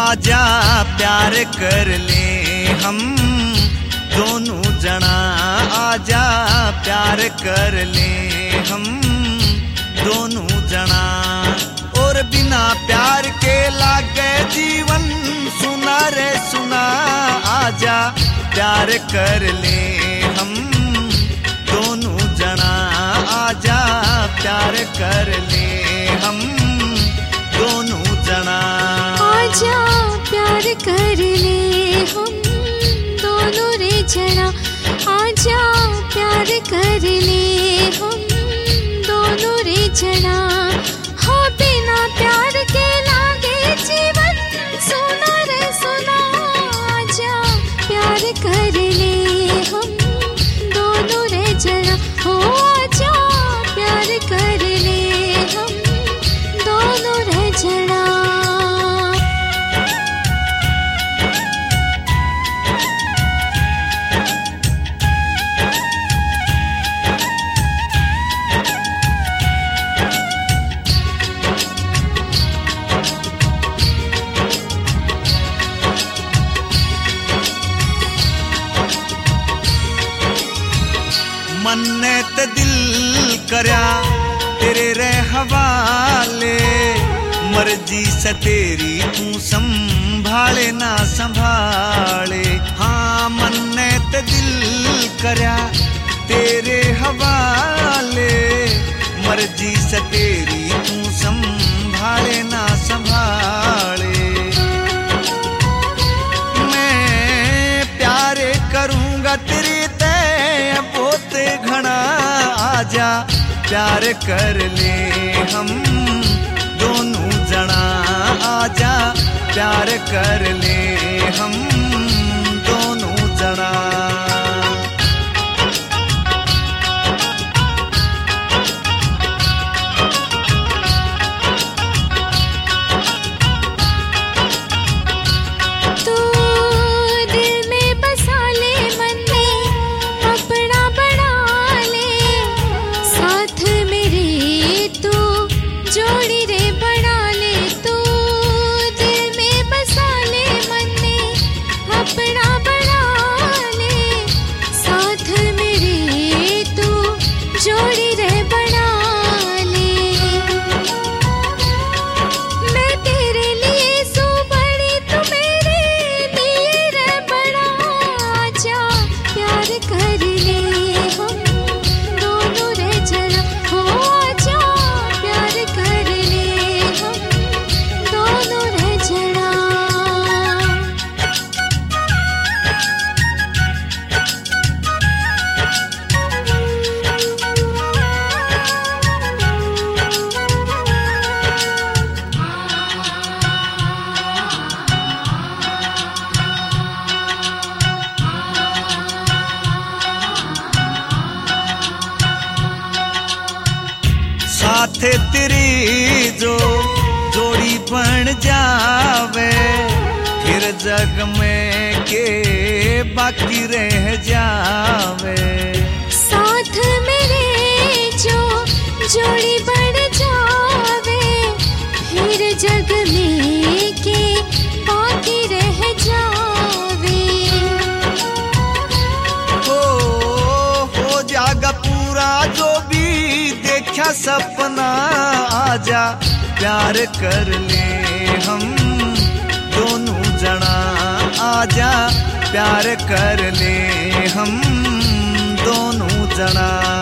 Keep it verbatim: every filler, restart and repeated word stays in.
आजा प्यार कर ले हम दोनों जना, आजा प्यार कर ले हम दोनों जना। और बिना प्यार के लागे जीवन सुना रे सुना, आजा प्यार कर ले हम दोनों जना, आजा प्यार कर ले हम दोनों जना। आजा प्यार कर ले हम दोनों रे जना, आजा प्यार कर ले हम दोनों रे जना। हो बिना प्यार के लागे जीवन सुना रे सुना, आजा प्यार कर ले हम दोनों रे जना। हो आजा प्यार कर ले हम दोनों रे जना। मन्ने ते दिल करया तेरे रे हवाले, मर्जी से तेरी तू संभाले ना संभाले। हाँ मन्ने ते दिल करया तेरे हवाले, मर्जी से तेरी तू संभाले ना संभाले। मैं प्यारे करूँगा तेरी पोते घना, आजा प्यार कर ले हम दोनों जना, आजा प्यार कर ले हम दोनों जना। जोड़ी रे बना ले तू दिल में बसा ले, मन में अपना बना ले, साथ मेरे तू जोड़ी रे बना ले। मैं तेरे लिए सो बड़ी तू मेरे लिए रे बड़ा, आजा प्यार कर ले हम दोनों रे जना। हो आजा प्यार कर ले हम दोनों रे जना। साथे तेरी जो जोड़ी बन जावे, फिर जग में के बाकी रह जावे। साथ मेरे जो जोड़ी बन जावे, फिर जग में के बाकी रह जावे। हो हो जागा पूरा जो भी देखा सपना, आजा प्यार कर ले हम दोनों जना, आजा प्यार कर ले हम दोनों जना।